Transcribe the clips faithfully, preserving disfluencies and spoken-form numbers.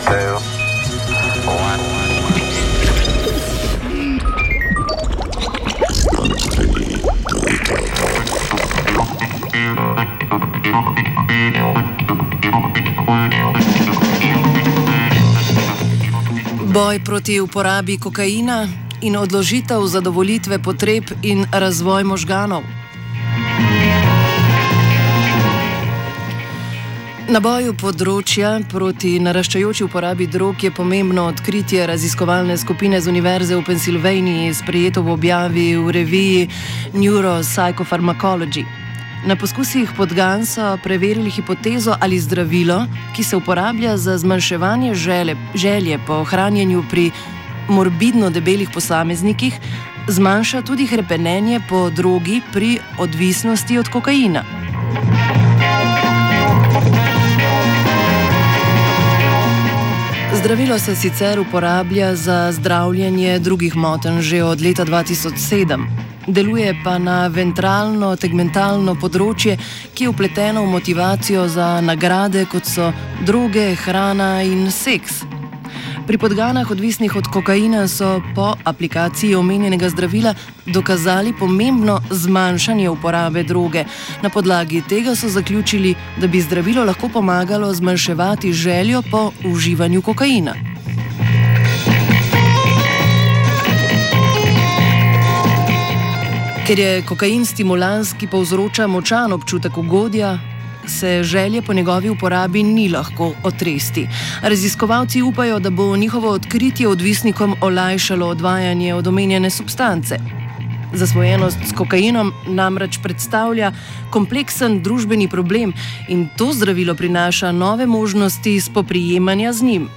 Boj proti uporabi kokaina in odložitev zadovoljitve potreb in razvoj možganov. Na boju področja proti naraščajoči uporabi drog je pomembno odkritje raziskovalne skupine z Univerze v Pennsylvaniji, sprejeto v objavi v reviji Neuropsychopharmacology. Na poskusih podgan so preverili hipotezo, ali zdravilo, ki se uporablja za zmanjševanje želje, želje po hranjenju pri morbidno debelih posameznikih, zmanjša tudi hrepenenje po drogi pri odvisnosti od kokaina. Zdravilo se sicer uporablja za zdravljenje drugih motenj že od leta dva tisoč sedem. Deluje pa na ventralno-tegmentalno področje, ki je vpleteno v motivacijo za nagrade, kot so droge, hrana in seks. Pri podganah odvisnih od kokaina so po aplikaciji omenjenega zdravila dokazali pomembno zmanjšanje uporabe droge. Na podlagi tega so zaključili, da bi zdravilo lahko pomagalo zmanjševati željo po uživanju kokaina. Ker je kokain stimulans, ki povzroča močan občutek ugodja, se želje po njegovi uporabi ni lahko otresti. Raziskovalci upajo, da bo njihovo odkritje odvisnikom olajšalo odvajanje od omenjene substance. Zasvojenost s kokainom namreč predstavlja kompleksen družbeni problem in to zdravilo prinaša nove možnosti spoprijemanja z njim.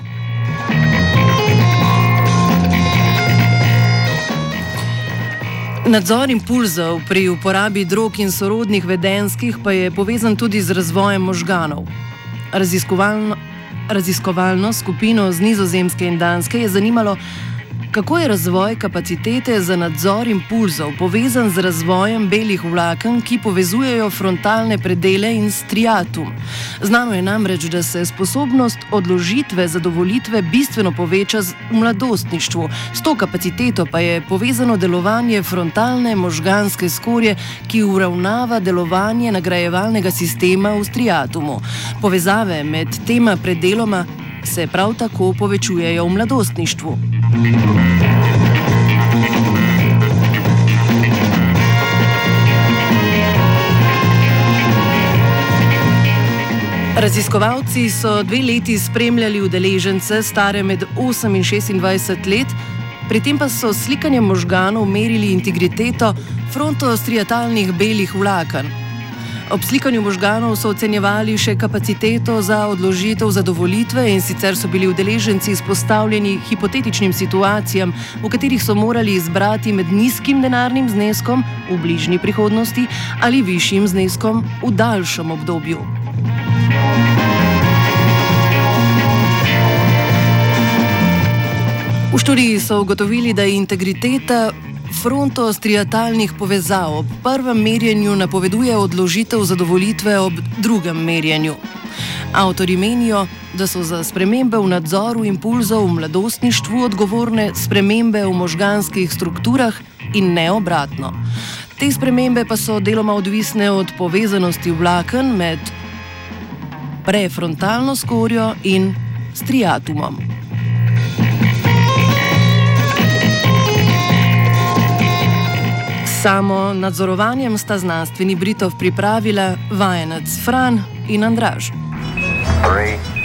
Nadzor impulzov pri uporabi drog in sorodnih vedenjskih pa je povezan tudi z razvojem možganov. Raziskovalno, raziskovalno skupino z Nizozemske in Danske je zanimalo, kako je razvoj kapacitete za nadzor impulzov povezan z razvojem belih vlaken, ki povezujejo frontalne predele in striatum. Znano je namreč, da se sposobnost odložitve zadovoljitve bistveno poveča v mladostništvu. S to kapaciteto pa je povezano delovanje frontalne možganske skorje, ki uravnava delovanje nagrajevalnega sistema v striatumu. Povezave med tema predeloma se prav tako povečujejo v mladostništvu. Raziskovalci so dve leti spremljali udeležence stare med osem in šestindvajset let, pri tem pa so s slikanjem možganov merili integriteto frontostriatalnih belih vlaken. Ob slikanju možganov so ocenjevali še kapaciteto za odložitev zadovoljitve in sicer so bili udeleženci izpostavljeni hipotetičnim situacijam, v katerih so morali izbrati med nizkim denarnim zneskom v bližnji prihodnosti ali višjim zneskom v daljšem obdobju. V študiji so ugotovili, da je integriteta frontostriatalnih povezav ob prvem merjenju napoveduje odložitev zadovoljitve ob drugem merjenju. Avtorji menijo, da so za spremembe v nadzoru impulzov v mladostništvu odgovorne spremembe v možganskih strukturah in ne obratno. Te spremembe pa so deloma odvisne od povezanosti vlaken med prefrontalno skorjo in striatumom. Samo nadzorovanjem sta znanstveni Britov pripravila vajenec Fran in Andraž. Three.